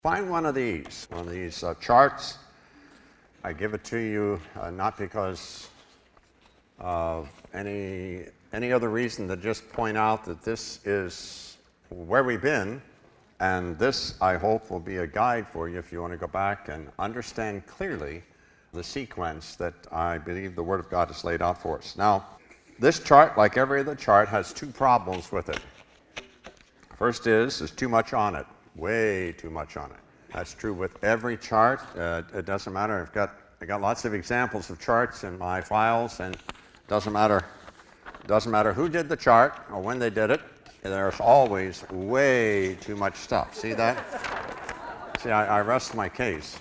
Find one of these charts. I give it to you not because of any other reason than just point out that this is where we've been, and this, I hope, will be a guide for you if you want to go back and understand clearly the sequence that I believe the Word of God has laid out for us. Now, this chart, like every other chart, has two problems with it. First is, there's too much on it, way too much on it. That's true with every chart. It doesn't matter. I got lots of examples of charts in my files, and it doesn't matter who did the chart or when they did it. There's always way too much stuff. See that? See, I rest my case.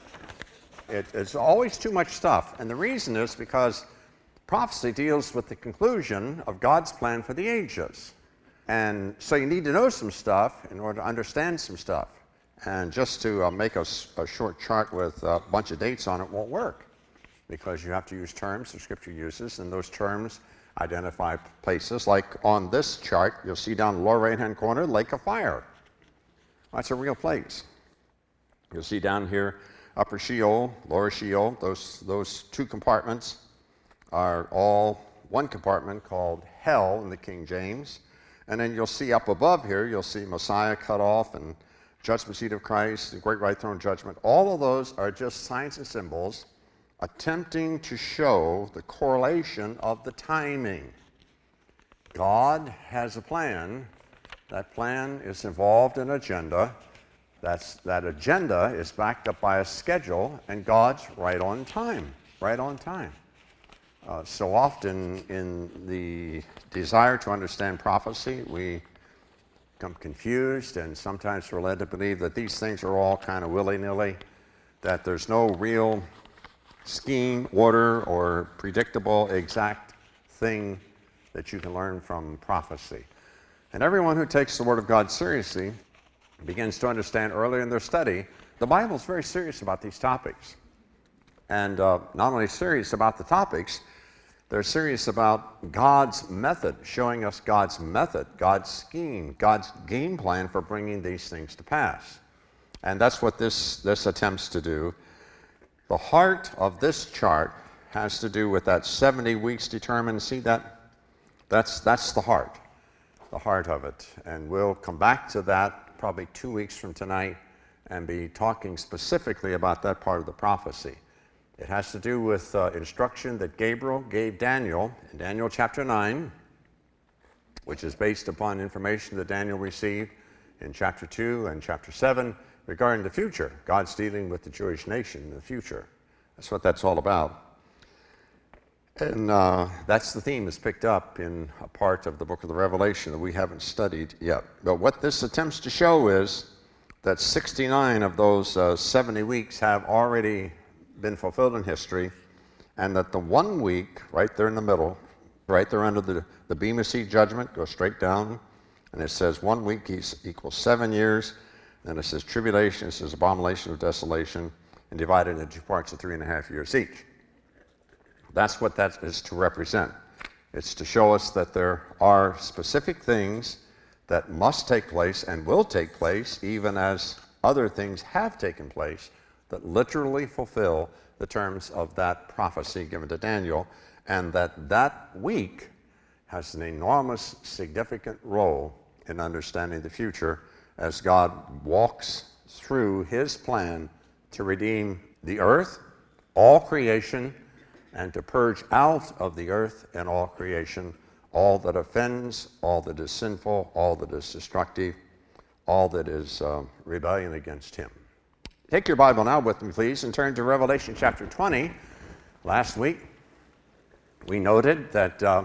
It's always too much stuff, and the reason is because prophecy deals with the conclusion of God's plan for the ages. And so you need to know some stuff in order to understand some stuff. And just to make a short chart with a bunch of dates on it won't work, because you have to use terms the Scripture uses, and those terms identify places. Like on this chart, you'll see down the lower right-hand corner, Lake of Fire. That's a real place. You'll see down here, Upper Sheol, Lower Sheol. Those two compartments are all one compartment called Hell in the King James. And then you'll see up above here, you'll see Messiah cut off and Judgment Seat of Christ, the Great White Throne Judgment. All of those are just signs and symbols attempting to show the correlation of the timing. God has a plan. That plan is involved in an agenda. That agenda is backed up by a schedule, and God's right on time, right on time. So often in the desire to understand prophecy, we become confused, and sometimes we're led to believe that these things are all kind of willy-nilly, that there's no real scheme, order, or predictable exact thing that you can learn from prophecy. And everyone who takes the Word of God seriously begins to understand early in their study, the Bible's very serious about these topics. And not only serious about the topics, they're serious about God's method, showing us God's method, God's scheme, God's game plan for bringing these things to pass. And that's what this attempts to do. The heart of this chart has to do with that 70 weeks determined. See that? That's the heart of it. And we'll come back to that probably 2 weeks from tonight and be talking specifically about that part of the prophecy. It has to do with instruction that Gabriel gave Daniel in Daniel chapter 9, which is based upon information that Daniel received in chapter 2 and chapter 7 regarding the future. God's dealing with the Jewish nation in the future. That's what that's all about. And that's the theme that's picked up in a part of the book of the Revelation that we haven't studied yet. But what this attempts to show is that 69 of those 70 weeks have already been fulfilled in history, and that the 1 week right there in the middle, right there under the Bema Seat judgment, goes straight down, and it says 1 week equals 7 years. Then it says tribulation, it says abomination of desolation, and divided into 2 parts of 3.5 years each. That's what that is to represent. It's to show us that there are specific things that must take place and will take place, even as other things have taken place, that literally fulfill the terms of that prophecy given to Daniel, and that week has an enormous, significant role in understanding the future as God walks through his plan to redeem the earth, all creation, and to purge out of the earth and all creation all that offends, all that is sinful, all that is destructive, all that is rebellion against him. Take your Bible now with me, please, and turn to Revelation chapter 20. Last week, we noted that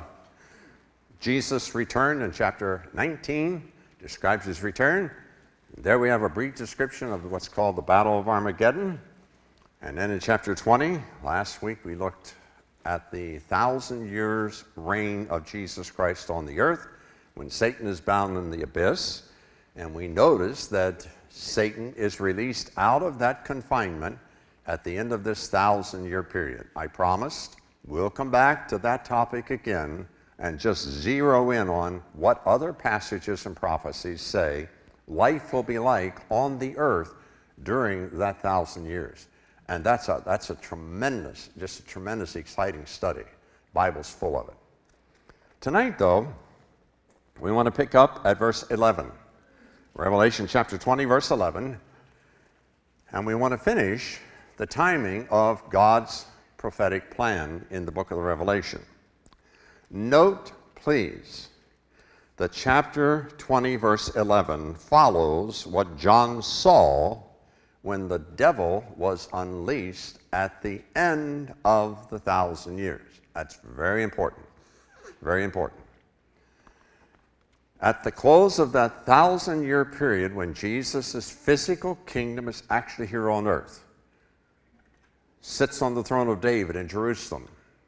Jesus returned in chapter 19, describes his return. There we have a brief description of what's called the Battle of Armageddon. And then in chapter 20, last week, we looked at the 1,000 years reign of Jesus Christ on the earth when Satan is bound in the abyss. And we noticed that Satan is released out of that confinement at the end of this 1,000-year period. I promised we'll come back to that topic again and just zero in on what other passages and prophecies say life will be like on the earth during that 1,000 years. And that's a tremendous, just a tremendous, exciting study. Bible's full of it. Tonight, though, we want to pick up at verse 11. Revelation chapter 20, verse 11. And we want to finish the timing of God's prophetic plan in the book of the Revelation. Note, please, that chapter 20, verse 11 follows what John saw when the devil was unleashed at the end of the 1,000 years. That's very important. Very important. At the close of that 1,000-year period, when Jesus' physical kingdom is actually here on earth, sits on the throne of David in Jerusalem,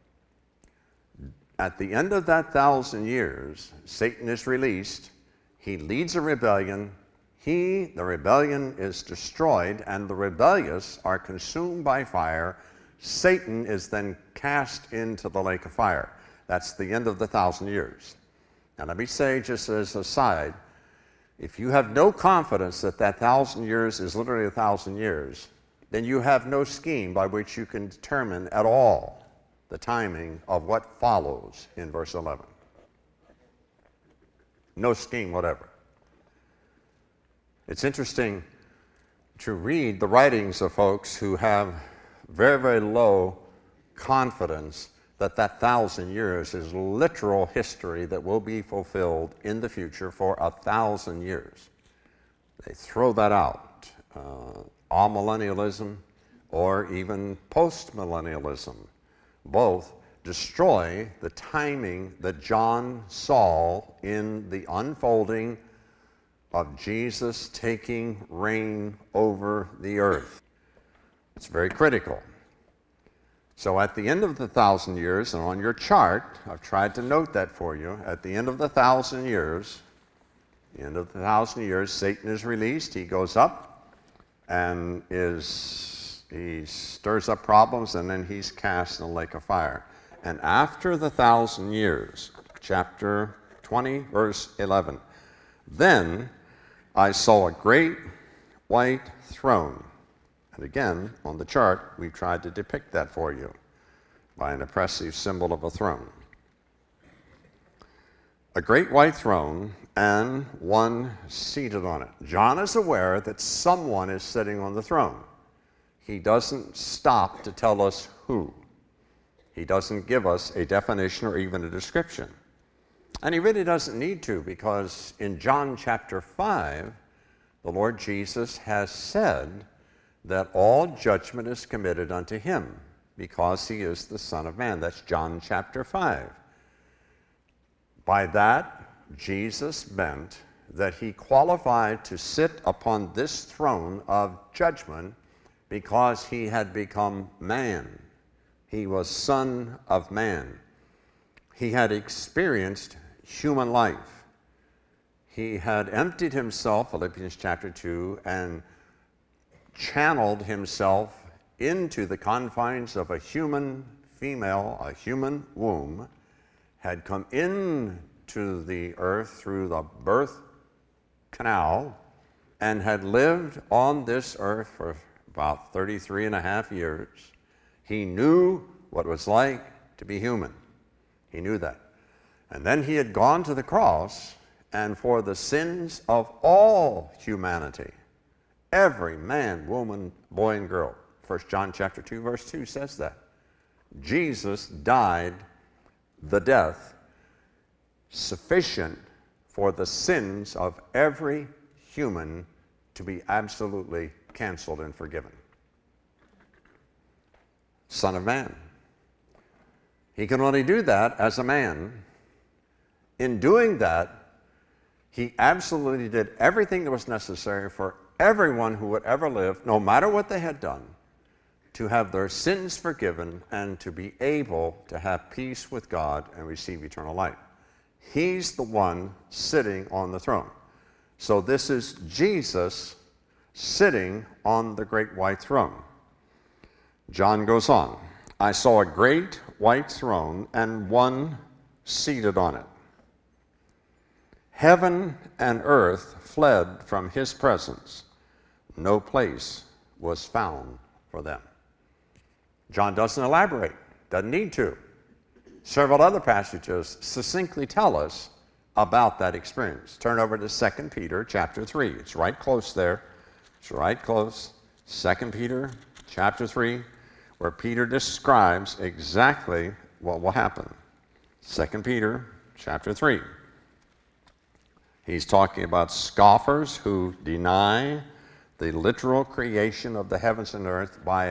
at the end of that 1,000 years, Satan is released. He leads a rebellion. The rebellion is destroyed, and the rebellious are consumed by fire. Satan is then cast into the lake of fire. That's the end of the 1,000 years. And let me say, just as an aside, if you have no confidence that that 1,000 years is literally 1,000 years, then you have no scheme by which you can determine at all the timing of what follows in verse 11. No scheme whatever. It's interesting to read the writings of folks who have very, very low confidence that that 1,000 years is literal history that will be fulfilled in the future for 1,000 years. They throw that out. Amillennialism or even postmillennialism both destroy the timing that John saw in the unfolding of Jesus taking reign over the earth. It's very critical. So at the end of the 1,000 years, and on your chart, I've tried to note that for you, at the end of the 1,000 years, Satan is released. He goes up and he stirs up problems, and then he's cast in the lake of fire. And after the 1,000 years, chapter 20, verse 11, then I saw a great white throne. And again, on the chart, we've tried to depict that for you by an oppressive symbol of a throne. A great white throne and one seated on it. John is aware that someone is sitting on the throne. He doesn't stop to tell us who. He doesn't give us a definition or even a description. And he really doesn't need to, because in John chapter 5, the Lord Jesus has said that all judgment is committed unto him because he is the Son of Man. That's John chapter 5. By that, Jesus meant that he qualified to sit upon this throne of judgment because he had become man. He was Son of Man. He had experienced human life. He had emptied himself, Philippians chapter 2, and channeled himself into the confines of a human female, a human womb, had come into the earth through the birth canal, and had lived on this earth for about 33 and a half years. He knew what it was like to be human. He knew that. And then he had gone to the cross, and for the sins of all humanity, every man, woman, boy, and girl, 1 John chapter 2, verse 2 says that. Jesus died the death sufficient for the sins of every human to be absolutely canceled and forgiven. Son of Man. He can only do that as a man. In doing that, he absolutely did everything that was necessary for everyone who would ever live, no matter what they had done, to have their sins forgiven and to be able to have peace with God and receive eternal life. He's the one sitting on the throne. So this is Jesus sitting on the great white throne. John goes on, I saw a great white throne and one seated on it. Heaven and earth fled from his presence. no place was found for them. John doesn't elaborate, doesn't need to. Several other passages succinctly tell us about that experience. Turn over to 2 Peter chapter 3. It's right close there. It's right close. 2 Peter chapter 3, where Peter describes exactly what will happen. 2 Peter chapter 3. He's talking about scoffers who deny the literal creation of the heavens and earth by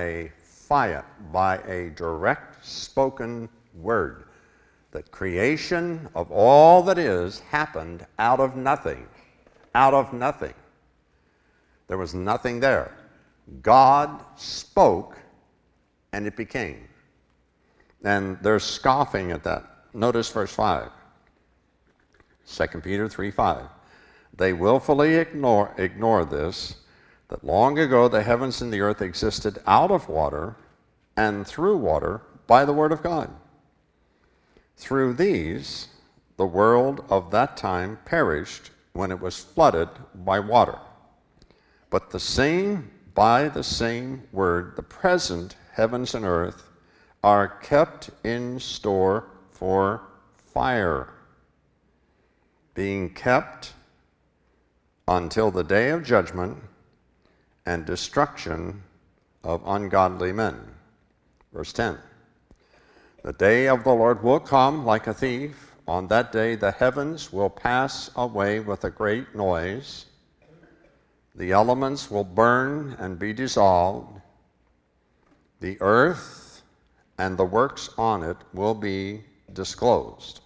a direct spoken word. That creation of all that is happened out of nothing. Out of nothing. There was nothing there. God spoke and it became. And they're scoffing at that. Notice verse 5. 2 Peter 3:5. They willfully ignore this, that long ago the heavens and the earth existed out of water and through water by the word of God. Through these, the world of that time perished when it was flooded by water. But by the same word, the present heavens and earth are kept in store for fire, being kept until the day of judgment and destruction of ungodly men. Verse 10. The day of the Lord will come like a thief. On that day the heavens will pass away with a great noise. The elements will burn and be dissolved. The earth and the works on it will be destroyed.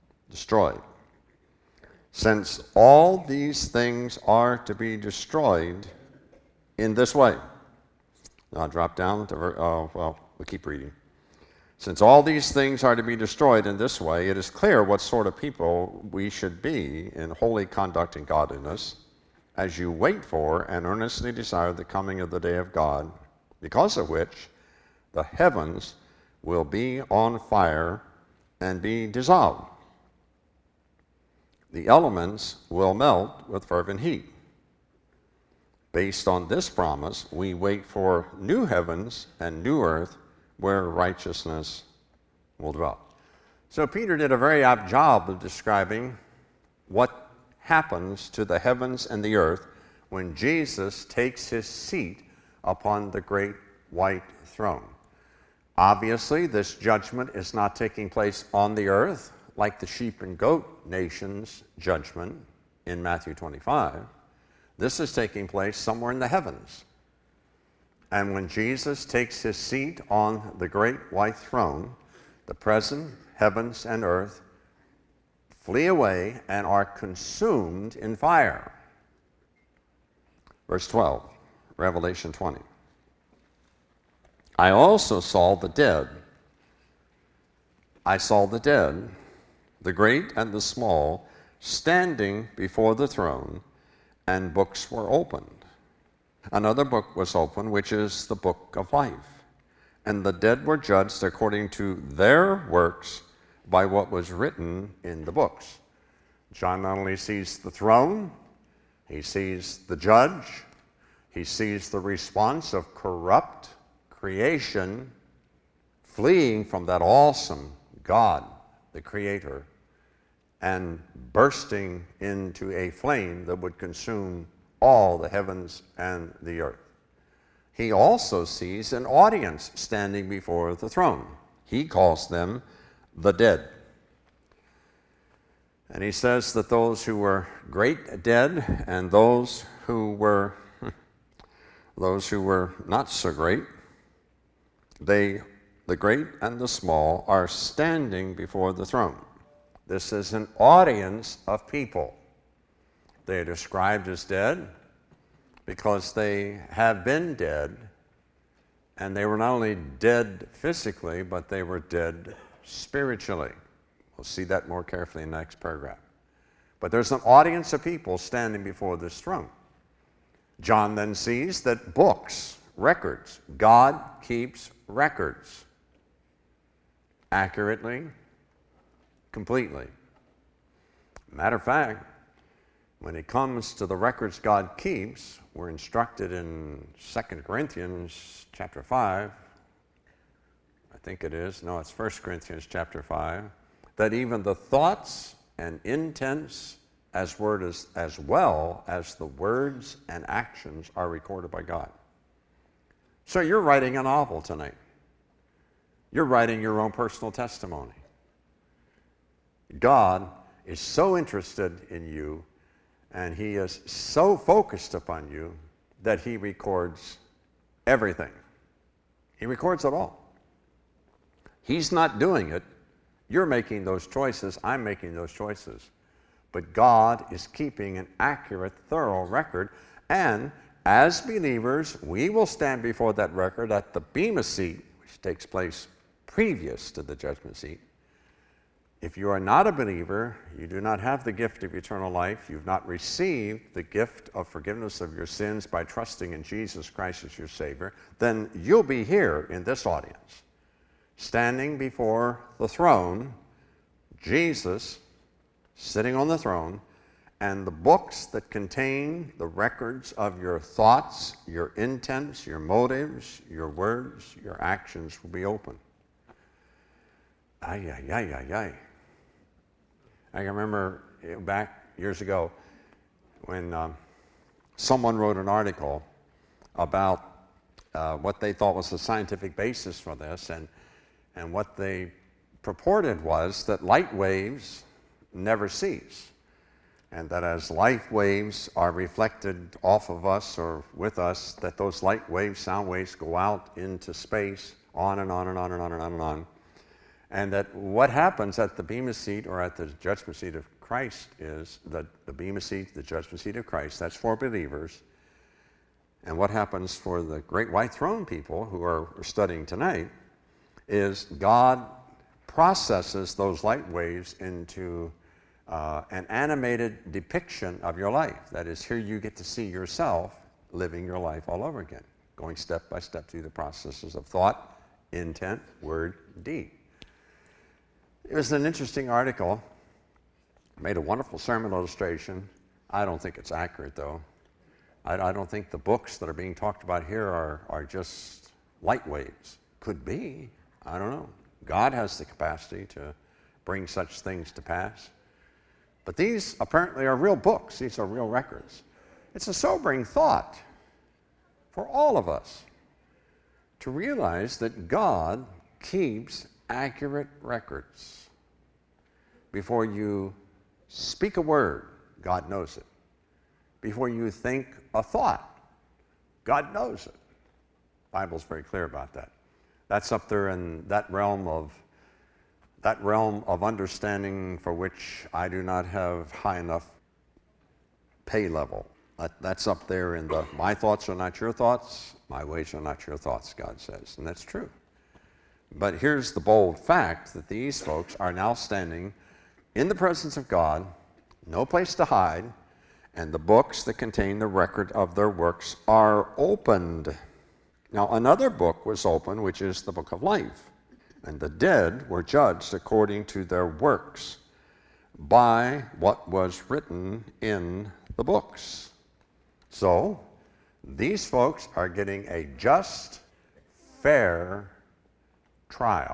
Since all these things are to be destroyed in this way. I'll drop down to, we'll keep reading. Since all these things are to be destroyed in this way, it is clear what sort of people we should be in holy conduct and godliness, as you wait for and earnestly desire the coming of the day of God, because of which the heavens will be on fire and be dissolved. The elements will melt with fervent heat. Based on this promise, we wait for new heavens and new earth where righteousness will dwell. So Peter did a very apt job of describing what happens to the heavens and the earth when Jesus takes his seat upon the great white throne. Obviously, this judgment is not taking place on the earth like the sheep and goat nation's judgment in Matthew 25. This is taking place somewhere in the heavens. And when Jesus takes his seat on the great white throne, the present heavens and earth flee away and are consumed in fire. Verse 12, Revelation 20. I also saw the dead. I saw the dead, the great and the small, standing before the throne, and books were opened. Another book was opened, which is the book of life. And the dead were judged according to their works by what was written in the books. John not only sees the throne, he sees the judge, he sees the response of corrupt creation fleeing from that awesome God, the Creator, and bursting into a flame that would consume all the heavens and the earth. He also sees an audience standing before the throne. He calls them the dead. And he says that those who were great dead and those who were not so great, the great and the small, are standing before the throne. This is an audience of people. They are described as dead because they have been dead, and they were not only dead physically, but they were dead spiritually. We'll see that more carefully in the next paragraph. But there's an audience of people standing before this throne. John then sees that books, records, God keeps records accurately, completely. Matter of fact, When it comes to the records God keeps, we're instructed in 2 Corinthians chapter 5, I think it is, no, it's 1 Corinthians chapter 5, that even the thoughts and intents as well as the words and actions are recorded by God. So you're writing a novel tonight. You're writing your own personal testimony. God is so interested in you, and he is so focused upon you that he records everything. He records it all. He's not doing it. You're making those choices. I'm making those choices. But God is keeping an accurate, thorough record. And as believers, we will stand before that record at the Bema seat, which takes place previous to the judgment seat. If you are not a believer, you do not have the gift of eternal life, you've not received the gift of forgiveness of your sins by trusting in Jesus Christ as your Savior, then you'll be here in this audience, standing before the throne, Jesus sitting on the throne, and the books that contain the records of your thoughts, your intents, your motives, your words, your actions will be open. Ay, ay, ay, ay, ay. I can remember back years ago when someone wrote an article about what they thought was the scientific basis for this, and what they purported was that light waves never cease, and that as light waves are reflected off of us or with us, that those light waves, sound waves, go out into space, on and on and on and on and on and on. And that what happens at the Bema seat or at the judgment seat of Christ is that the Bema seat, the judgment seat of Christ, that's for believers. And what happens for the great white throne people who are studying tonight is God processes those light waves into an animated depiction of your life. That is, here you get to see yourself living your life all over again, going step by step through the processes of thought, intent, word, deed. It was an interesting article, made a wonderful sermon illustration. I don't think it's accurate, though. I don't think the books that are being talked about here are just light waves. Could be, I don't know. God has the capacity to bring such things to pass. But these apparently are real books. These are real records. It's a sobering thought for all of us to realize that God keeps accurate records. Before you speak a word, God knows it. Before you think a thought, God knows it. The Bible's very clear about that. That's up there in that realm of understanding for which I do not have high enough pay level. That's up there in the my thoughts are not your thoughts, my ways are not your thoughts, God says. And that's true. But here's the bold fact that these folks are now standing in the presence of God, no place to hide, and the books that contain the record of their works are opened. Now, another book was opened, which is the book of life, and the dead were judged according to their works by what was written in the books. So, these folks are getting a just, fair trial.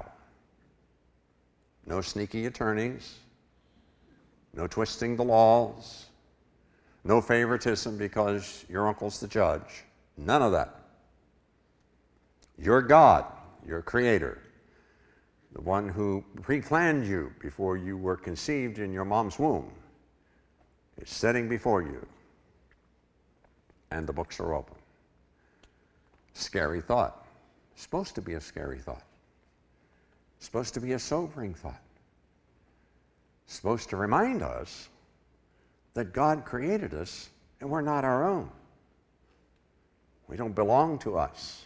No sneaky attorneys, no twisting the laws, no favoritism because your uncle's the judge. None of that. Your God, your Creator, the one who pre-planned you before you were conceived in your mom's womb, is sitting before you, and the books are open. Scary thought. It's supposed to be a scary thought. It's supposed to be a sobering thought. It's supposed to remind us that God created us and we're not our own. We don't belong to us.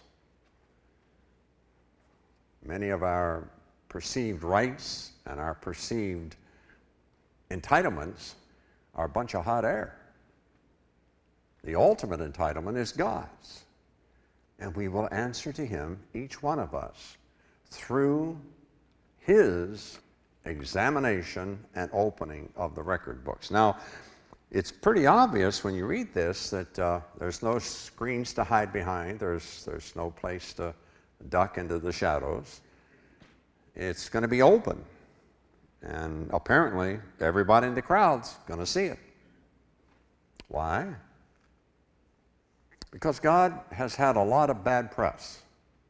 Many of our perceived rights and our perceived entitlements are a bunch of hot air. The ultimate entitlement is God's. And we will answer to Him, each one of us, through His examination and opening of the record books. Now, It's pretty obvious when you read this that there's no screens to hide behind. There's no place to duck into the shadows. It's going to be open. And apparently, everybody in the crowd's going to see it. Why? Because God has had a lot of bad press.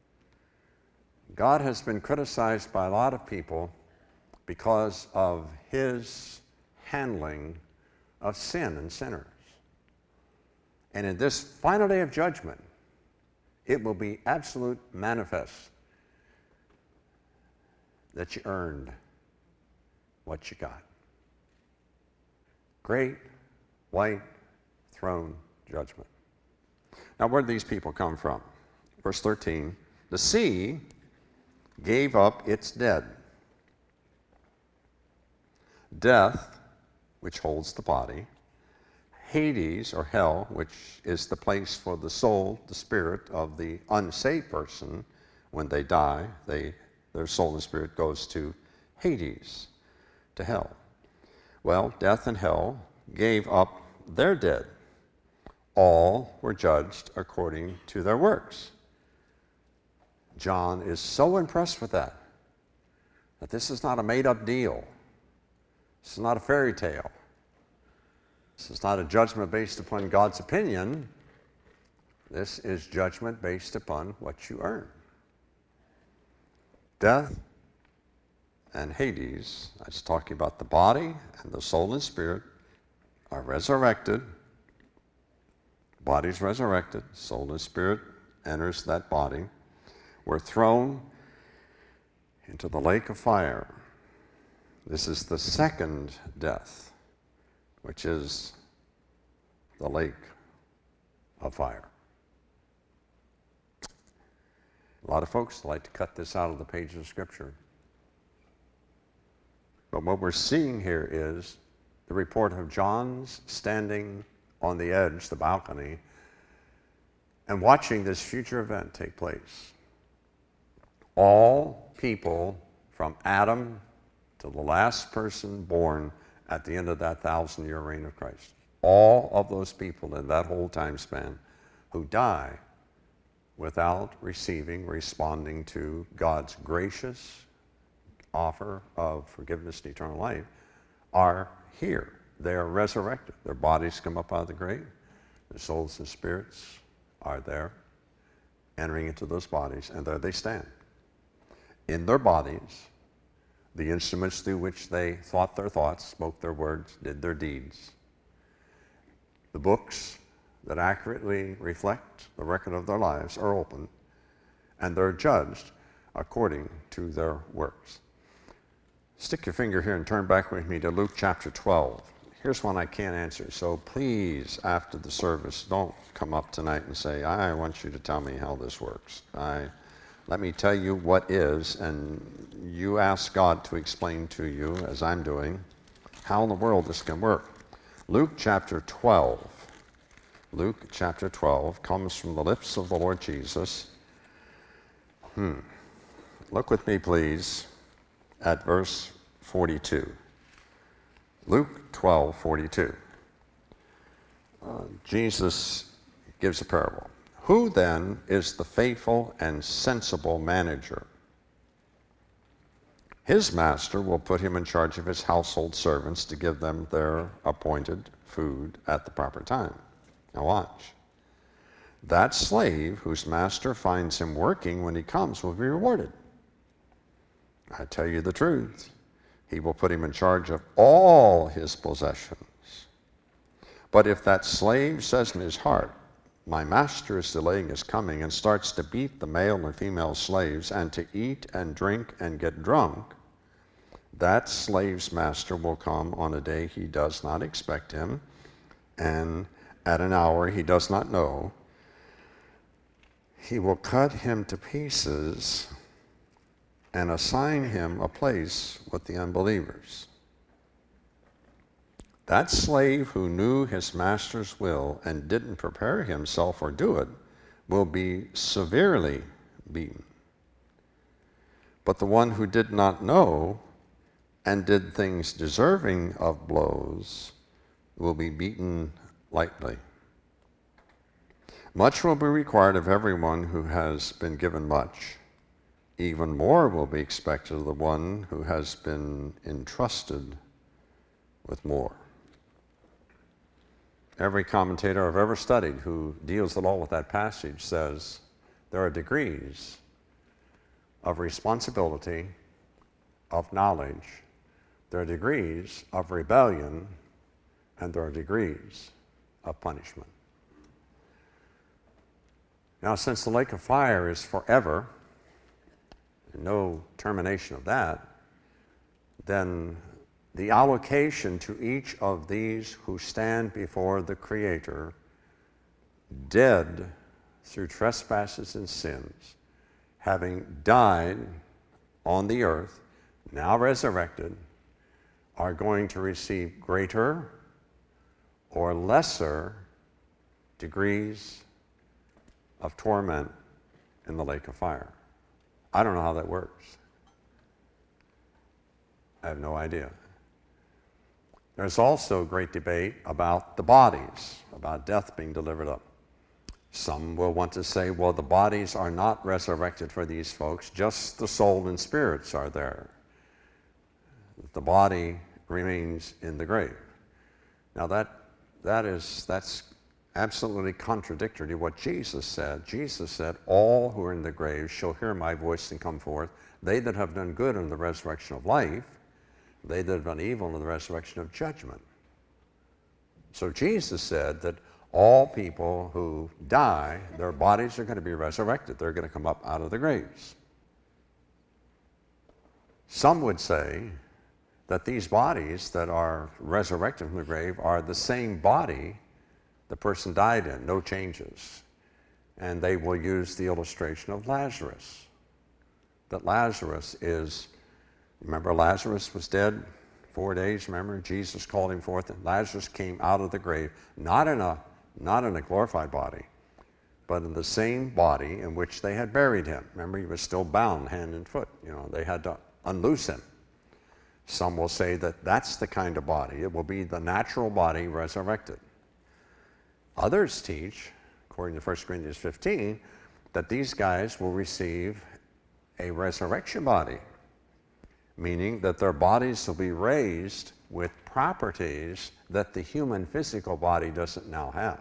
God has been criticized by a lot of people because of his handling of sin and sinners. And in this final day of judgment, it will be absolute manifest that you earned what you got. Great white throne judgment. Now, where did these people come from? Verse 13, the sea gave up its dead. Death, which holds the body, Hades, or hell, which is the place for the soul, the spirit of the unsaved person. When they die, their soul and spirit goes to Hades, to hell. Well, death and hell gave up their dead. All were judged according to their works. John is so impressed with that this is not a made-up deal. This is not a fairy tale. This is not a judgment based upon God's opinion. This is judgment based upon what you earn. Death and Hades, I was talking about the body and the soul and spirit, are resurrected. Body's resurrected, soul and spirit enters that body. We're thrown into the lake of fire. This is the second death, which is the lake of fire. A lot of folks like to cut this out of the pages of Scripture. But what we're seeing here is the report of John's standing on the edge, the balcony, and watching this future event take place. All people from Adam to the last person born at the end of that 1,000-year reign of Christ. All of those people in that whole time span who die without responding to God's gracious offer of forgiveness and eternal life are here. They are resurrected. Their bodies come up out of the grave. Their souls and spirits are there, entering into those bodies, and there they stand. In their bodies, the instruments through which they thought their thoughts, spoke their words, did their deeds. The books that accurately reflect the record of their lives are open, and they're judged according to their works. Stick your finger here and turn back with me to Luke chapter 12. Here's one I can't answer, so please, after the service, don't come up tonight and say, I want you to tell me how this works. Let me tell you what is, and you ask God to explain to you, as I'm doing, how in the world this can work. Luke chapter 12. Luke chapter 12 comes from the lips of the Lord Jesus. Look with me, please, at verse 42. Luke 12:42. Jesus gives a parable. Who then is the faithful and sensible manager? His master will put him in charge of his household servants to give them their appointed food at the proper time. Now watch. That slave whose master finds him working when he comes will be rewarded. I tell you the truth. He will put him in charge of all his possessions. But if that slave says in his heart, my master is delaying his coming, and starts to beat the male and female slaves and to eat and drink and get drunk, that slave's master will come on a day he does not expect him, and at an hour he does not know. He will cut him to pieces and assign him a place with the unbelievers. That slave who knew his master's will and didn't prepare himself or do it will be severely beaten. But the one who did not know and did things deserving of blows will be beaten lightly. Much will be required of everyone who has been given much. Even more will be expected of the one who has been entrusted with more. Every commentator I've ever studied who deals at all with that passage says there are degrees of responsibility, of knowledge, there are degrees of rebellion, and there are degrees of punishment. Now, since the lake of fire is forever, no termination of that, then the allocation to each of these who stand before the Creator, dead through trespasses and sins, having died on the earth, now resurrected, are going to receive greater or lesser degrees of torment in the lake of fire. I don't know how that works. I have no idea. There's also great debate about the bodies, about death being delivered up. Some will want to say, well, the bodies are not resurrected for these folks, just the soul and spirits are there. The body remains in the grave. Now that's absolutely contradictory to what Jesus said. Jesus said, all who are in the grave shall hear my voice and come forth. They that have done good in the resurrection of life, they that have done evil in the resurrection of judgment. So Jesus said that all people who die, their bodies are going to be resurrected. They're going to come up out of the graves. Some would say that these bodies that are resurrected from the grave are the same body the person died in, no changes. And they will use the illustration of Lazarus. That Lazarus is, remember Lazarus was dead 4 days, remember? Jesus called him forth, and Lazarus came out of the grave, not in a glorified body, but in the same body in which they had buried him. Remember, he was still bound hand and foot. They had to unloose him. Some will say that that's the kind of body. It will be the natural body resurrected. Others teach, according to 1 Corinthians 15, that these guys will receive a resurrection body, meaning that their bodies will be raised with properties that the human physical body doesn't now have.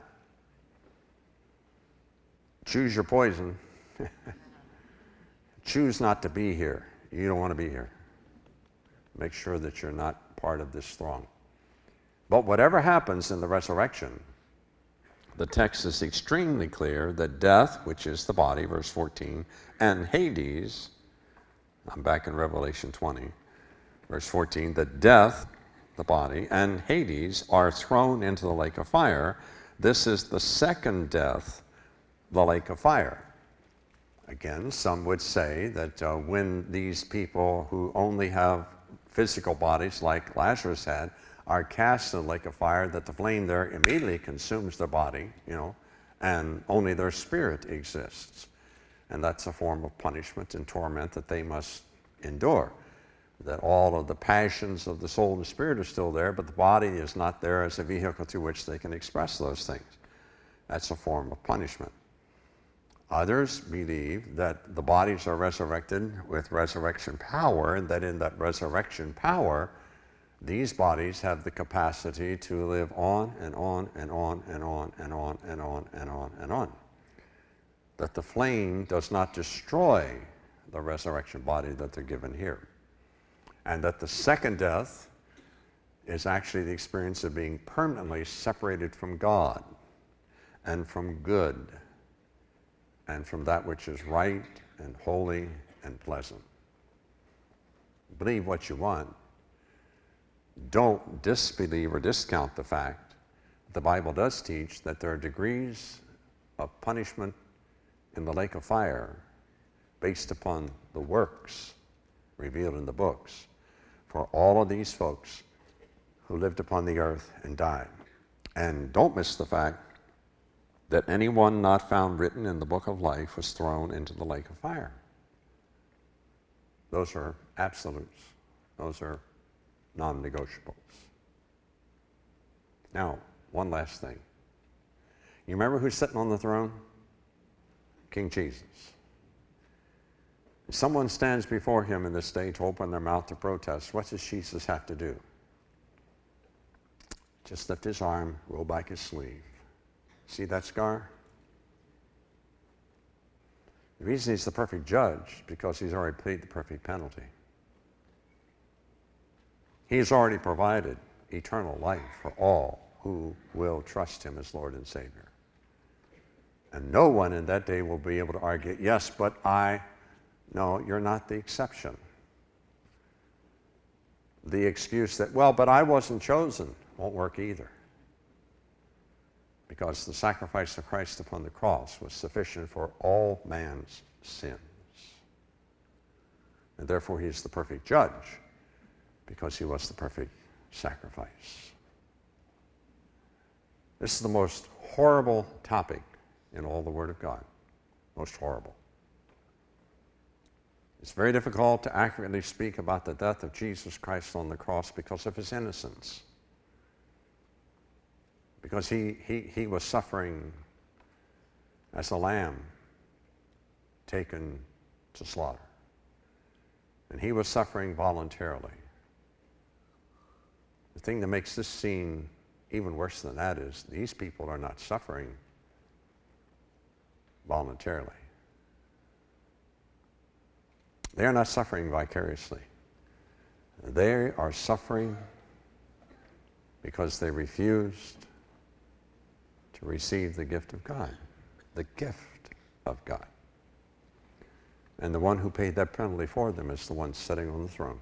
Choose your poison. Choose not to be here. You don't want to be here. Make sure that you're not part of this throng. But whatever happens in the resurrection, the text is extremely clear that death, which is the body, verse 14, and Hades, I'm back in Revelation 20, verse 14, that death, the body, and Hades are thrown into the lake of fire. This is the second death, the lake of fire. Again, some would say that when these people who only have physical bodies like Lazarus had are cast in the lake of fire, that the flame there immediately consumes their body, and only their spirit exists. And that's a form of punishment and torment that they must endure. That all of the passions of the soul and the spirit are still there, but the body is not there as a vehicle through which they can express those things. That's a form of punishment. Others believe that the bodies are resurrected with resurrection power, and that in that resurrection power, these bodies have the capacity to live on and on and on and on and on and on and on and on. That the flame does not destroy the resurrection body that they're given here. And that the second death is actually the experience of being permanently separated from God and from good and from that which is right and holy and pleasant. Believe what you want. Don't disbelieve or discount the fact that the Bible does teach that there are degrees of punishment in the lake of fire based upon the works revealed in the books for all of these folks who lived upon the earth and died. And don't miss the fact that anyone not found written in the book of life was thrown into the lake of fire. Those are absolutes. Those are non-negotiables. Now, one last thing. You remember who's sitting on the throne? King Jesus. If someone stands before him in this day to open their mouth to protest, what does Jesus have to do? Just lift his arm, roll back his sleeve. See that scar? The reason he's the perfect judge is because he's already paid the perfect penalty. He's already provided eternal life for all who will trust him as Lord and Savior. And no one in that day will be able to argue, yes, but no, you're not the exception. The excuse that, well, but I wasn't chosen, won't work either. Because the sacrifice of Christ upon the cross was sufficient for all man's sins. And therefore he is the perfect judge, because he was the perfect sacrifice. This is the most horrible topic in all the Word of God. Most horrible. It's very difficult to accurately speak about the death of Jesus Christ on the cross because of his innocence. Because he was suffering as a lamb taken to slaughter. And he was suffering voluntarily. The thing that makes this scene even worse than that is these people are not suffering voluntarily. They are not suffering vicariously. They are suffering because they refused to receive the gift of God. The gift of God. And the one who paid that penalty for them is the one sitting on the throne.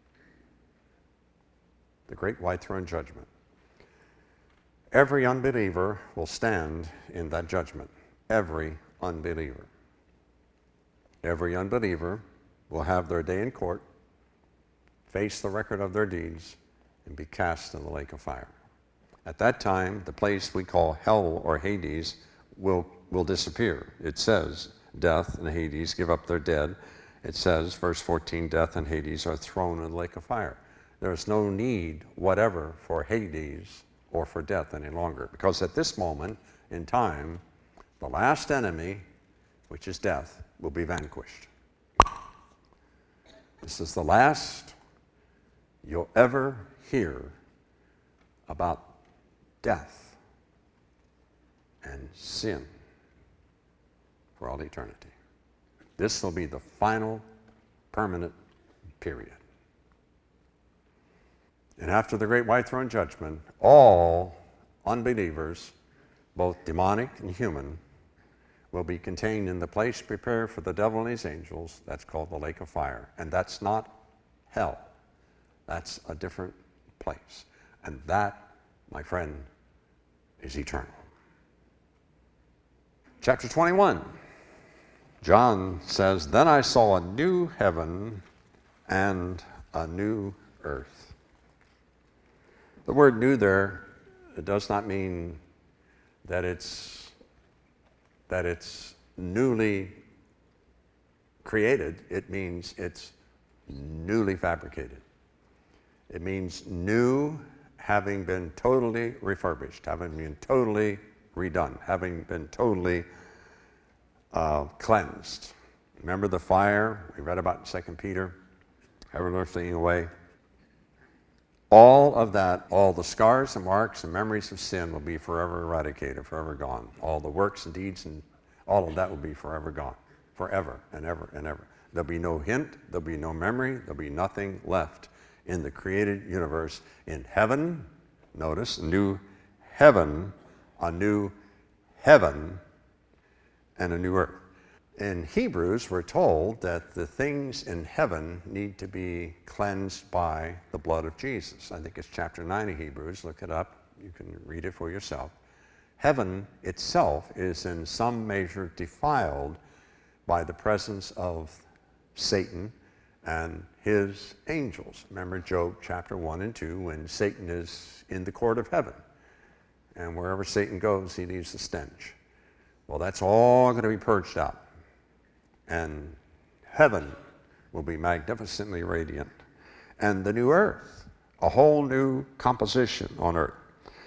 The great white throne judgment. Every unbeliever will stand in that judgment. Every unbeliever. Every unbeliever will have their day in court, face the record of their deeds, and be cast in the lake of fire. At that time, the place we call hell or Hades will disappear. It says, death and Hades give up their dead. It says, verse 14, death and Hades are thrown in the lake of fire. There is no need whatever for Hades or for death any longer, because at this moment in time, the last enemy, which is death, will be vanquished. This is the last you'll ever hear about death and sin for all eternity. This will be the final permanent period. And after the great white throne judgment, all unbelievers, both demonic and human, will be contained in the place prepared for the devil and his angels. That's called the lake of fire. And that's not hell. That's a different place. And that, my friend, is eternal. Chapter 21. John says, then I saw a new heaven and a new earth. The word new there, it does not mean that it's newly created. It means it's newly fabricated. It means new, having been totally refurbished, having been totally redone, having been totally cleansed. Remember the fire we read about in 2 Peter? Everlasting away. All of that, all the scars and marks and memories of sin will be forever eradicated, forever gone. All the works and deeds and all of that will be forever gone. Forever and ever and ever. There'll be no hint, there'll be no memory, there'll be nothing left in the created universe. In heaven, notice, a new heaven, and a new earth. In Hebrews, we're told that the things in heaven need to be cleansed by the blood of Jesus. I think it's chapter 9 of Hebrews. Look it up. You can read it for yourself. Heaven itself is in some measure defiled by the presence of Satan and his angels. Remember Job chapter 1 and 2, when Satan is in the court of heaven. And wherever Satan goes, he leaves a stench. Well, that's all going to be purged out. And heaven will be magnificently radiant. And the new earth, a whole new composition on earth.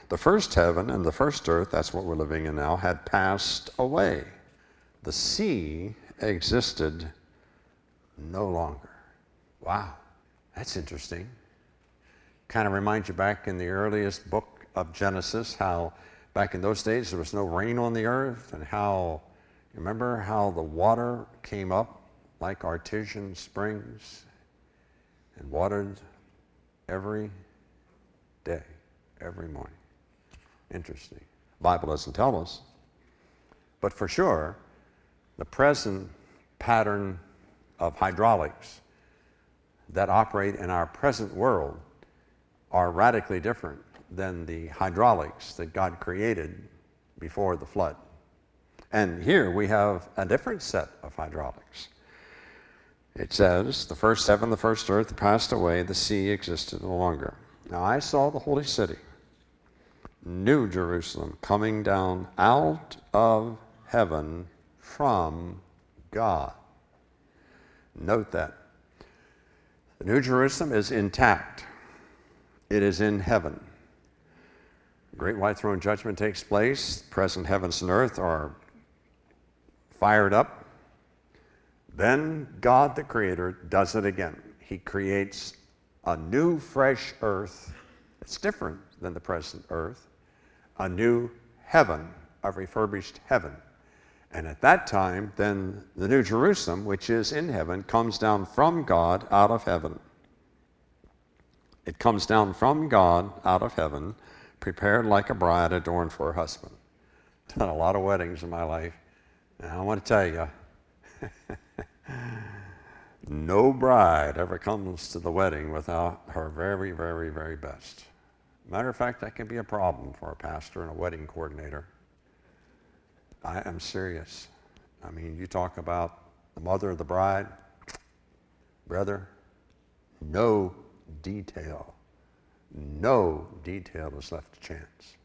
The first heaven and the first earth, that's what we're living in now, had passed away. The sea existed no longer. Wow, that's interesting. Kind of reminds you back in the earliest book of Genesis, how back in those days there was no rain on the earth, and how, remember how the water came up like artesian springs and watered every day, every morning. Interesting. The Bible doesn't tell us. But for sure, the present pattern of hydraulics that operate in our present world are radically different than the hydraulics that God created before the flood. And here we have a different set of hydraulics. It says, the first heaven, the first earth passed away, the sea existed no longer. Now I saw the holy city, New Jerusalem, coming down out of heaven from God. Note that. The New Jerusalem is intact. It is in heaven. The great white throne judgment takes place. Present heavens and earth are fired up. Then God the Creator does it again. He creates a new fresh earth. It's different than the present earth. A new heaven, a refurbished heaven. And at that time, then the New Jerusalem, which is in heaven, comes down from God out of heaven. It comes down from God out of heaven, prepared like a bride adorned for her husband. I've done a lot of weddings in my life, and I want to tell you, no bride ever comes to the wedding without her very, very, very best. Matter of fact, that can be a problem for a pastor and a wedding coordinator. I am serious. I mean, you talk about the mother of the bride, brother, no detail is left to chance.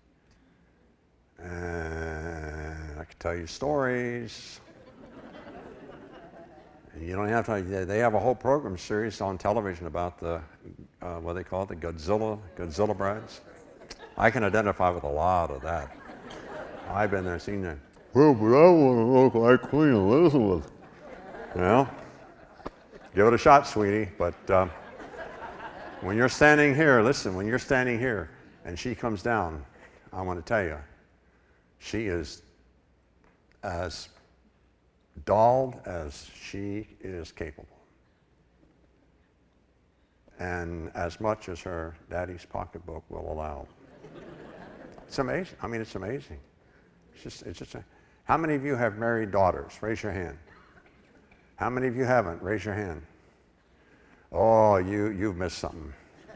And I can tell you stories. And you don't have to, they have a whole program series on television about the, what they call it, the Godzilla brides. I can identify with a lot of that. I've been there, seen that. Well, but I want to look like Queen Elizabeth. You know, give it a shot, sweetie. But when you're standing here, listen, when you're standing here and she comes down, I want to tell you, she is as dolled as she is capable. And as much as her daddy's pocketbook will allow. It's amazing. I mean, it's amazing. It's just how many of you have married daughters? Raise your hand. How many of you haven't? Raise your hand. Oh, you've missed something.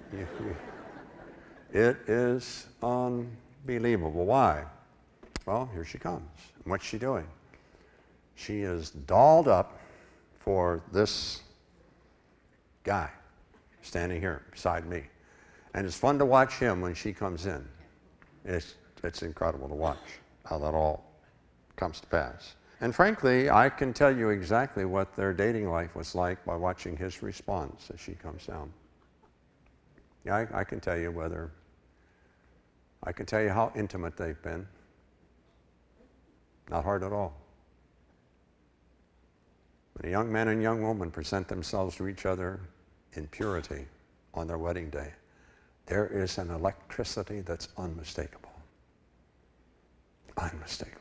It is unbelievable. Why? Well, here she comes. And what's she doing? She is dolled up for this guy standing here beside me. And it's fun to watch him when she comes in. It's incredible to watch how that all comes to pass. And frankly, I can tell you exactly what their dating life was like by watching his response as she comes down. Yeah, I can tell you I can tell you how intimate they've been. Not hard at all. When a young man and young woman present themselves to each other in purity on their wedding day, there is an electricity that's unmistakable. Unmistakable.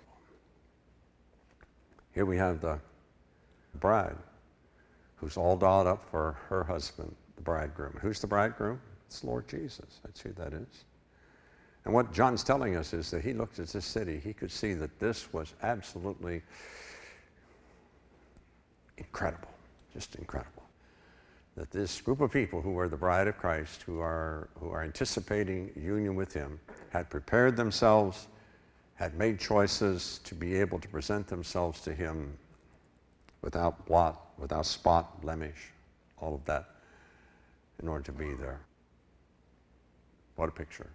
Here we have the bride who's all dolled up for her husband, the bridegroom. Who's the bridegroom? It's Lord Jesus. That's who that is. And what John's telling us is that he looked at this city, he could see that this was absolutely incredible, just incredible. That this group of people who are the bride of Christ, who are anticipating union with him, had prepared themselves, had made choices to be able to present themselves to him without blot, without spot, blemish, all of that, in order to be there. What a picture.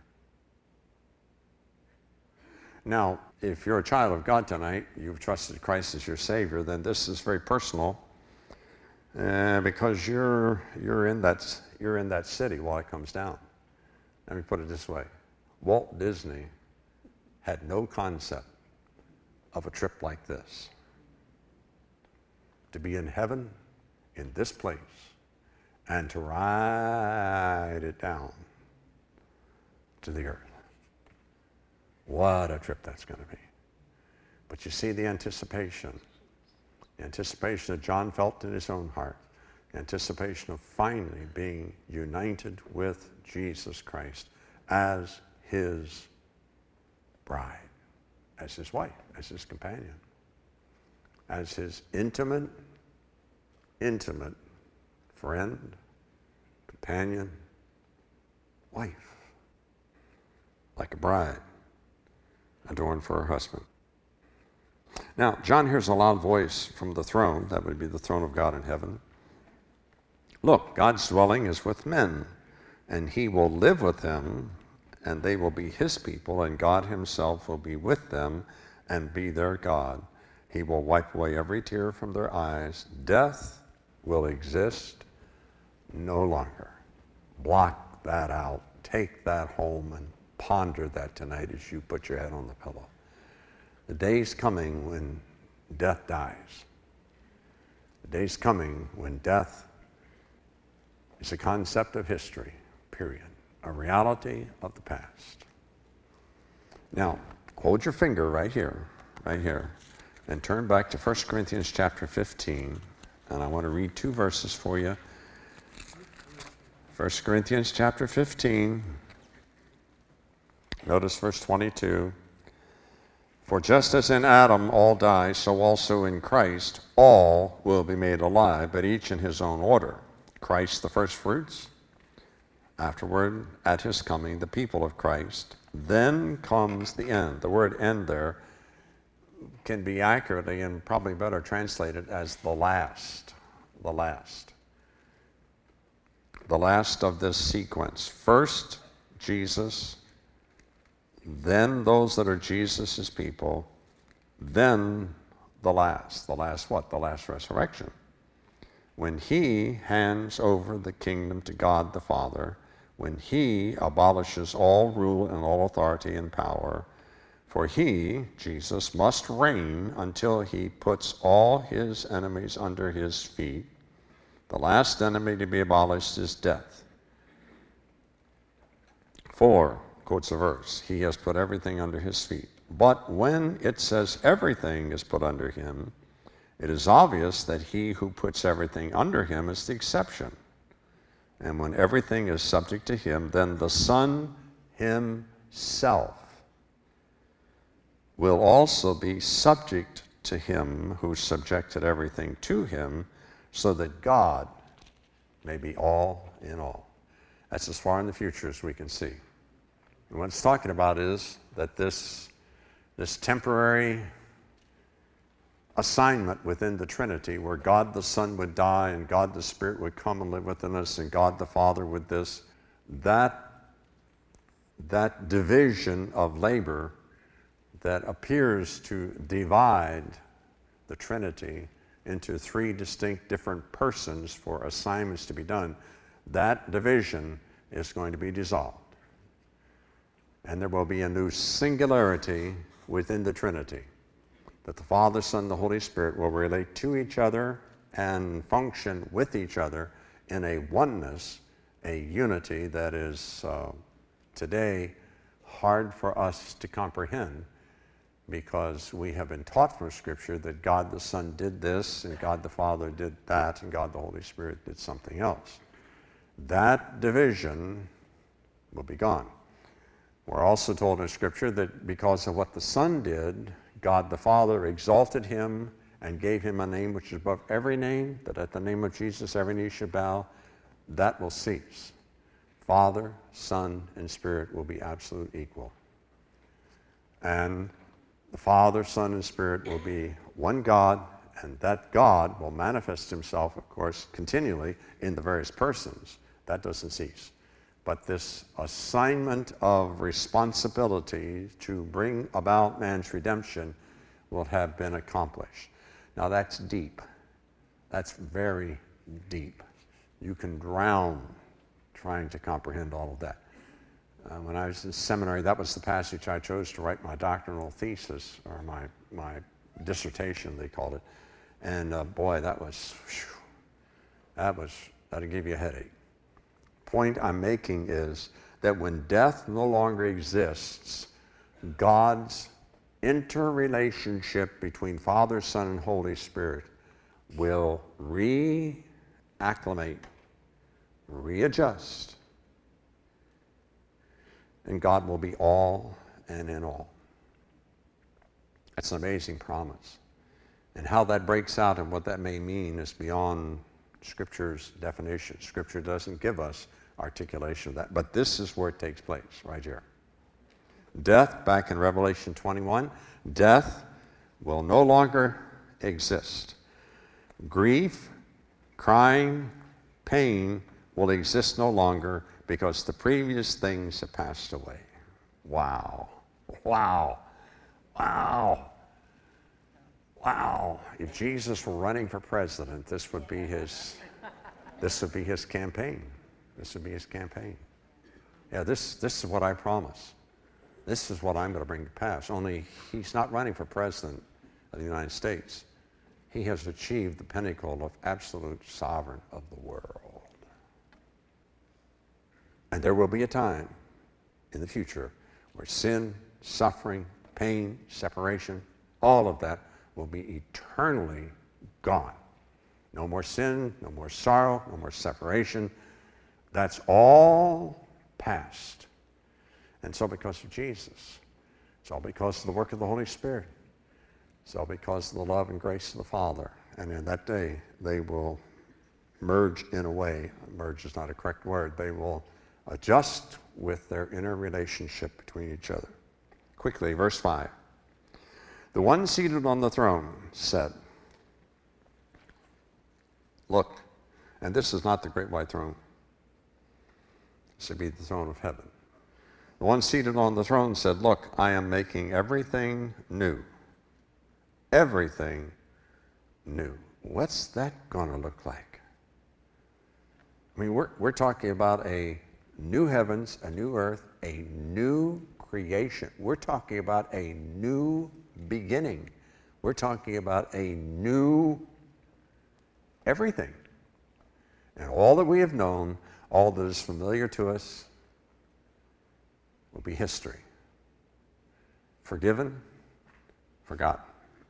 Now, if you're a child of God tonight, you've trusted Christ as your Savior, then this is very personal, because you're in that city while it comes down. Let me put it this way. Walt Disney had no concept of a trip like this. To be in heaven, in this place, and to ride it down to the earth. What a trip that's going to be. But you see the anticipation that John felt in his own heart, the anticipation of finally being united with Jesus Christ as his bride, as his wife, as his companion, as his intimate friend, companion, wife, like a bride adorned for her husband. Now, John hears a loud voice from the throne, that would be the throne of God in heaven. Look, God's dwelling is with men, and he will live with them, and they will be his people, and God himself will be with them and be their God. He will wipe away every tear from their eyes. Death will exist no longer. Block that out. Take that home and ponder that tonight as you put your head on the pillow. The day's coming when death dies. The day's coming when death is a concept of history, period. A reality of the past. Now, hold your finger right here, and turn back to 1 Corinthians chapter 15, and I want to read 2 verses for you. 1 Corinthians chapter 15, notice verse 22. For just as in Adam all die, so also in Christ all will be made alive, but each in his own order. Christ the first fruits, afterward, at his coming, the people of Christ. Then comes the end. The word end there can be accurately and probably better translated as the last. The last. The last of this sequence. First, Jesus, then those that are Jesus' people, then the last. The last what? The last resurrection. When he hands over the kingdom to God the Father, when he abolishes all rule and all authority and power, for he, Jesus, must reign until he puts all his enemies under his feet. The last enemy to be abolished is death. For, quotes a verse, he has put everything under his feet. But when it says everything is put under him, it is obvious that he who puts everything under him is the exception. And when everything is subject to him, then the Son himself will also be subject to him who subjected everything to him, so that God may be all in all. That's as far in the future as we can see. And what it's talking about is that this temporary assignment within the Trinity, where God the Son would die and God the Spirit would come and live within us and God the Father would this, that division of labor that appears to divide the Trinity into 3 distinct different persons for assignments to be done, that division is going to be dissolved. And there will be a new singularity within the Trinity, that the Father, Son, the Holy Spirit will relate to each other and function with each other in a oneness, a unity that is today hard for us to comprehend, because we have been taught from Scripture that God the Son did this, and God the Father did that, and God the Holy Spirit did something else. That division will be gone. We're also told in Scripture that because of what the Son did, God the Father exalted him and gave him a name which is above every name, that at the name of Jesus every knee should bow. That will cease. Father, Son, and Spirit will be absolute equal. And the Father, Son, and Spirit will be one God, and that God will manifest himself, of course, continually in the various persons. That doesn't cease. But this assignment of responsibility to bring about man's redemption will have been accomplished. Now that's deep. That's very deep. You can drown trying to comprehend all of that. When I was in seminary, that was the passage I chose to write my doctoral thesis, or my dissertation, they called it. And boy, that'll give you a headache. Point I'm making is that when death no longer exists, God's interrelationship between Father, Son, and Holy Spirit will reacclimate, readjust, and God will be all and in all. That's an amazing promise. And how that breaks out and what that may mean is beyond Scripture's definition. Scripture doesn't give us articulation of that, but this is where it takes place, right here. Death, back in Revelation 21, death will no longer exist. Grief, crying, pain will exist no longer because the previous things have passed away. Wow. Wow. Wow. Wow. If Jesus were running for president, this would be his campaign. This would be his campaign. Yeah, this is what I promise. This is what I'm going to bring to pass. Only he's not running for president of the United States. He has achieved the pinnacle of absolute sovereign of the world. And there will be a time in the future where sin, suffering, pain, separation, all of that will be eternally gone. No more sin, no more sorrow, no more separation. That's all past. And so because of Jesus, it's all because of the work of the Holy Spirit. It's all because of the love and grace of the Father. And in that day, they will merge in a way. Merge is not a correct word. They will adjust with their inner relationship between each other. Quickly, verse 5. The one seated on the throne said, look, and this is not the great white throne. This would be the throne of heaven. The one seated on the throne said, look, I am making everything new. Everything new. What's that going to look like? I mean, we're talking about a new heavens, a new earth, a new creation. We're talking about a new beginning. We're talking about a new everything. And all that we have known, all that is familiar to us, will be history. Forgiven, forgotten.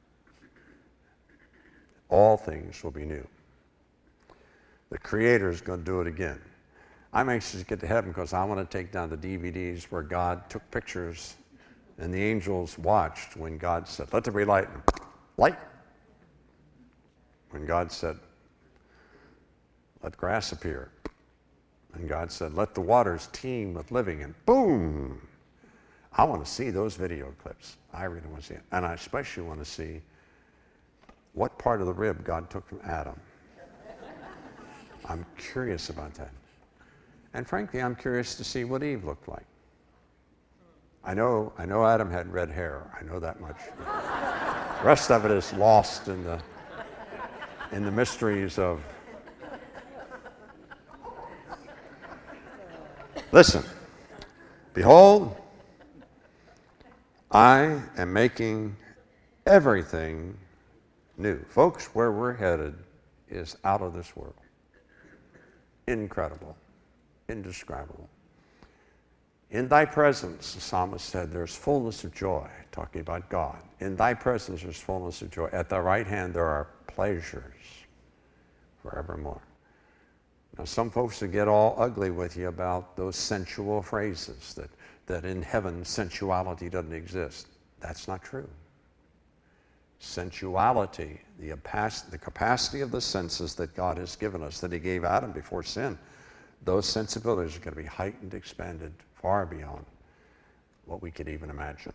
All things will be new. The Creator is going to do it again. I'm anxious to get to heaven because I want to take down the DVDs where God took pictures and the angels watched when God said, let there be light. Light. When God said, let grass appear. And God said, let the waters teem with living. And boom! I want to see those video clips. I really want to see it. And I especially want to see what part of the rib God took from Adam. I'm curious about that. And frankly, I'm curious to see what Eve looked like. I know Adam had red hair. I know that much. The rest of it is lost in the mysteries of. Listen, behold, I am making everything new. Folks, where we're headed is out of this world. Incredible, indescribable. In thy presence, the psalmist said, there's fullness of joy, talking about God. In thy presence there's fullness of joy. At thy right hand there are pleasures forevermore. Now, some folks will get all ugly with you about those sensual phrases, that in heaven sensuality doesn't exist. That's not true. Sensuality, the capacity of the senses that God has given us, that he gave Adam before sin, those sensibilities are going to be heightened, expanded far beyond what we could even imagine.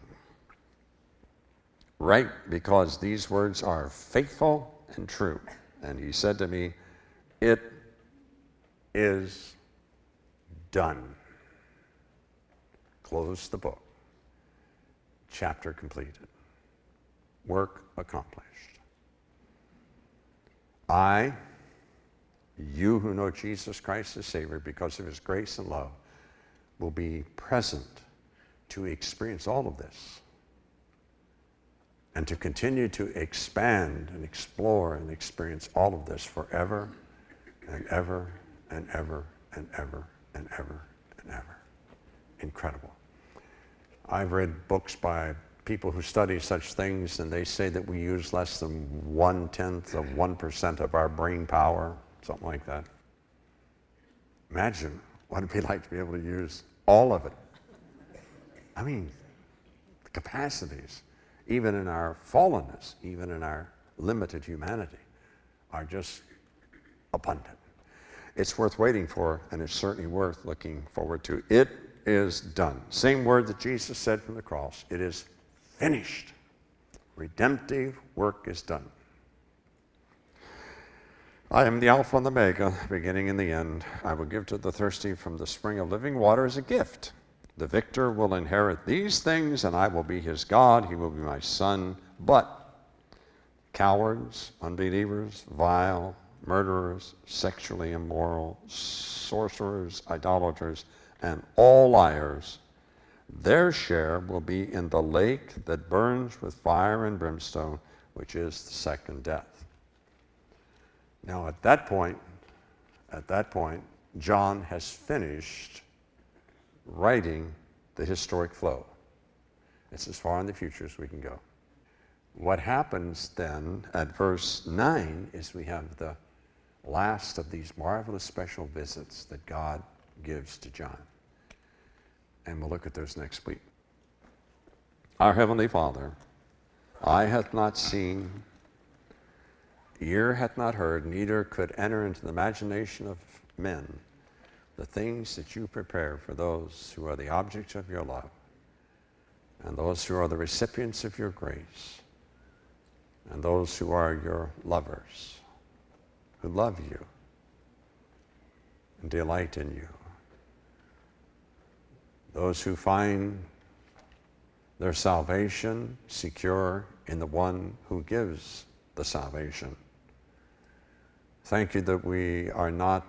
Right, because these words are faithful and true. And he said to me, it is done. Close the book. Chapter completed. Work accomplished. You who know Jesus Christ as Savior because of his grace and love, will be present to experience all of this and to continue to expand and explore and experience all of this forever and ever and ever and ever and ever and ever. Incredible. I've read books by people who study such things, and they say that we use less than 1/10 of 1% of our brain power, something like that. Imagine what it'd be like to be able to use all of it. I mean, the capacities, even in our fallenness, even in our limited humanity, are just abundant. It's worth waiting for, and it's certainly worth looking forward to. It is done. Same word that Jesus said from the cross. It is finished. Redemptive work is done. I am the Alpha and the Omega, beginning and the end. I will give to the thirsty from the spring of living water as a gift. The victor will inherit these things, and I will be his God. He will be my son. But cowards, unbelievers, vile, murderers, sexually immoral, sorcerers, idolaters, and all liars, their share will be in the lake that burns with fire and brimstone, which is the second death. Now at that point, John has finished writing the historic flow. It's as far in the future as we can go. What happens then at verse 9 is we have the last of these marvelous special visits that God gives to John. And we'll look at those next week. Our Heavenly Father, eye hath not seen, ear hath not heard, neither could enter into the imagination of men the things that you prepare for those who are the objects of your love, and those who are the recipients of your grace, and those who are your lovers, who love you and delight in you. Those who find their salvation secure in the one who gives the salvation. Thank you that we are not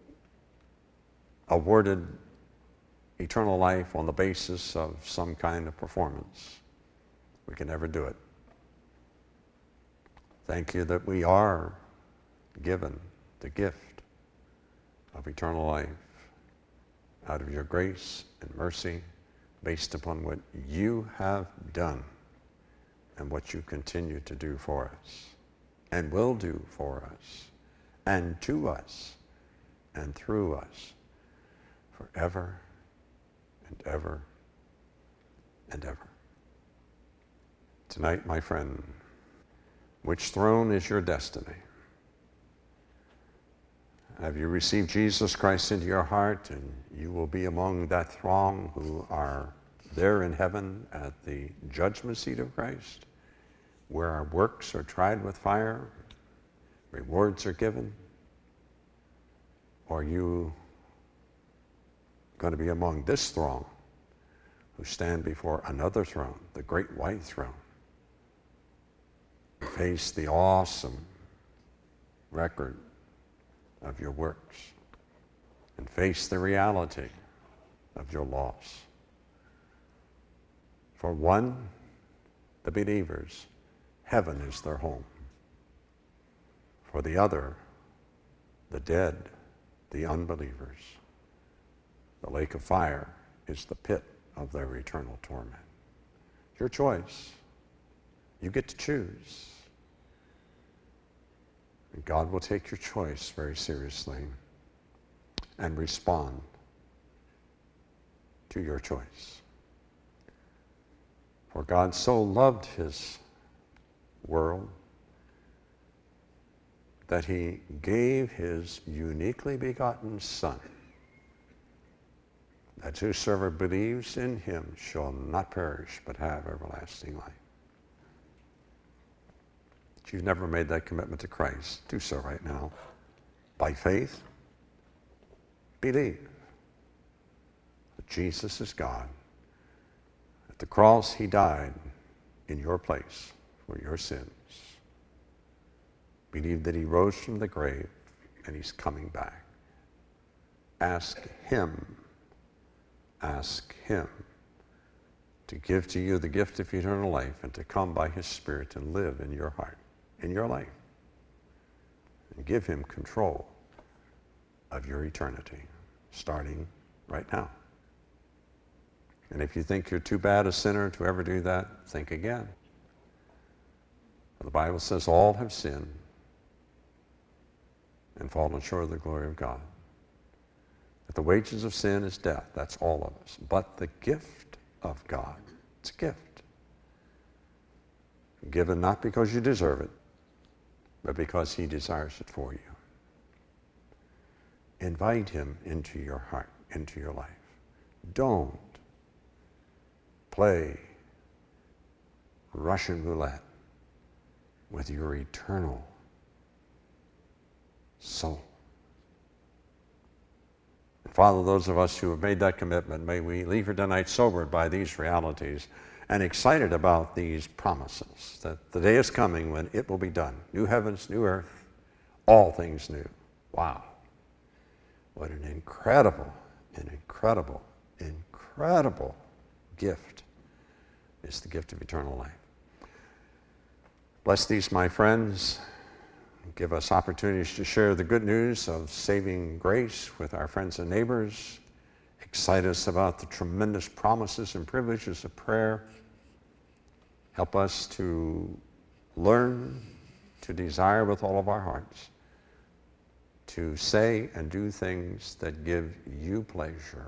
awarded eternal life on the basis of some kind of performance. We can never do it. Thank you that we are given the gift of eternal life out of your grace and mercy, based upon what you have done and what you continue to do for us and will do for us and to us and through us forever and ever and ever. Tonight, my friend, which throne is your destiny? Have you received Jesus Christ into your heart, and you will be among that throng who are there in heaven at the judgment seat of Christ, where our works are tried with fire, rewards are given? Or are you going to be among this throng who stand before another throne, the great white throne, face the awesome record of your works and face the reality of your loss? For one, the believers, heaven is their home. For the other, the dead, the unbelievers, the lake of fire is the pit of their eternal torment. Your choice. You get to choose. And God will take your choice very seriously and respond to your choice. For God so loved his world that he gave his uniquely begotten Son, that whosoever believes in him shall not perish but have everlasting life. If you've never made that commitment to Christ, do so right now. By faith, believe that Jesus is God. At the cross, he died in your place for your sins. Believe that he rose from the grave and he's coming back. Ask him ask him to give to you the gift of eternal life and to come by his Spirit and live in your heart, in your life, and give him control of your eternity, starting right now. And if you think you're too bad a sinner to ever do that, think again. The Bible says all have sinned and fallen short of the glory of God. That the wages of sin is death. That's all of us. But the gift of God, it's a gift. Given not because you deserve it, but because he desires it for you. Invite him into your heart, into your life. Don't play Russian roulette with your eternal soul. And Father, those of us who have made that commitment, may we leave here tonight sobered by these realities and excited about these promises, that the day is coming when it will be done. New heavens, new earth, all things new. Wow. What an incredible gift is the gift of eternal life. Bless these, my friends. Give us opportunities to share the good news of saving grace with our friends and neighbors. Excite us about the tremendous promises and privileges of prayer. Help us to learn to desire with all of our hearts to say and do things that give you pleasure,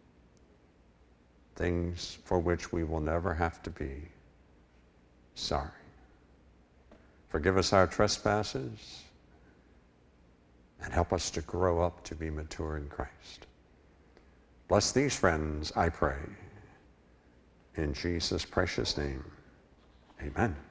things for which we will never have to be sorry. Forgive us our trespasses and help us to grow up to be mature in Christ. Bless these friends, I pray, in Jesus' precious name. Amen.